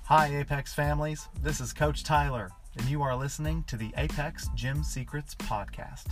Hi Apex families, this is Coach Tyler, and you are listening to the Apex Gym Secrets Podcast.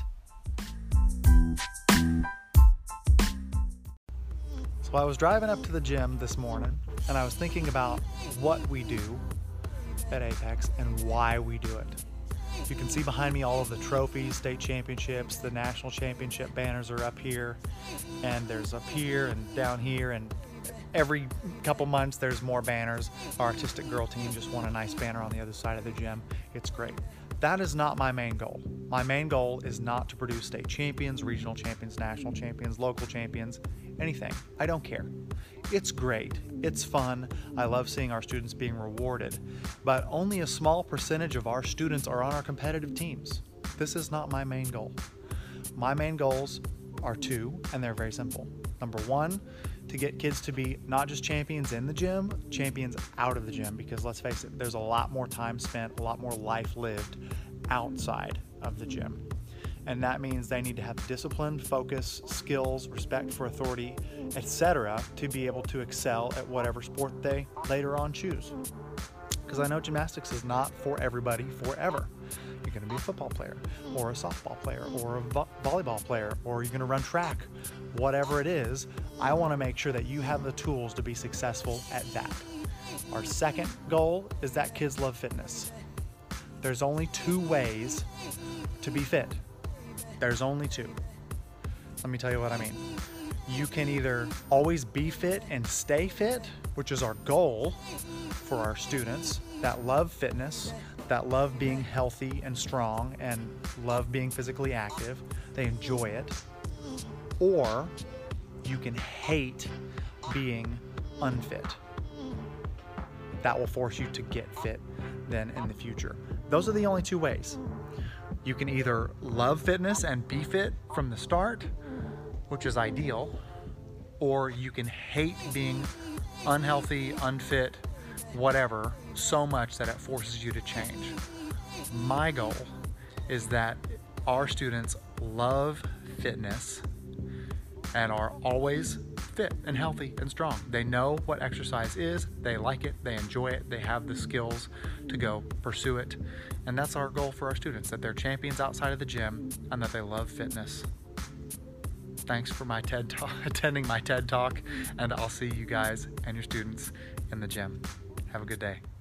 So I was driving up to the gym this morning, and I was thinking about what we do at Apex and why we do it. You can see behind me all of the trophies, state championships, the national championship banners are up here, and there's up here and down here, and every couple months there's more banners. Our artistic girl team just won a nice banner on the other side of the gym. It's great. That is not my main goal. My main goal is not to produce state champions, regional champions, national champions, local champions, anything. I don't care. It's great. It's fun. I love seeing our students being rewarded, but only a small percentage of our students are on our competitive teams. This is not my main goal. My main goals are two, and they're very simple. Number one, to get kids to be not just champions in the gym, champions out of the gym, because let's face it, there's a lot more time spent, a lot more life lived outside of the gym. And that means they need to have discipline, focus, skills, respect for authority, etc. to be able to excel at whatever sport they later on choose. Because I know gymnastics is not for everybody forever. You're going to be a football player or a softball player or a volleyball player, or you're going to run track. Whatever it is, I want to make sure that you have the tools to be successful at that. Our second goal is that kids love fitness. There's only two ways to be fit. There's only two. Let me tell you what I mean. You can either always be fit and stay fit, which is our goal for our students that love fitness, that love being healthy and strong and love being physically active. They enjoy it. Or you can hate being unfit. That will force you to get fit then in the future. Those are the only two ways. You can either love fitness and be fit from the start, which is ideal, or you can hate being unhealthy, unfit, whatever, so much that it forces you to change. My goal is that our students love fitness and are always fit and healthy and strong. They know what exercise is, they like it, they enjoy it, they have the skills to go pursue it. And that's our goal for our students, that they're champions outside of the gym and that they love fitness. Thanks for my TED Talk, attending my TED Talk, and I'll see you guys and your students in the gym. Have a good day.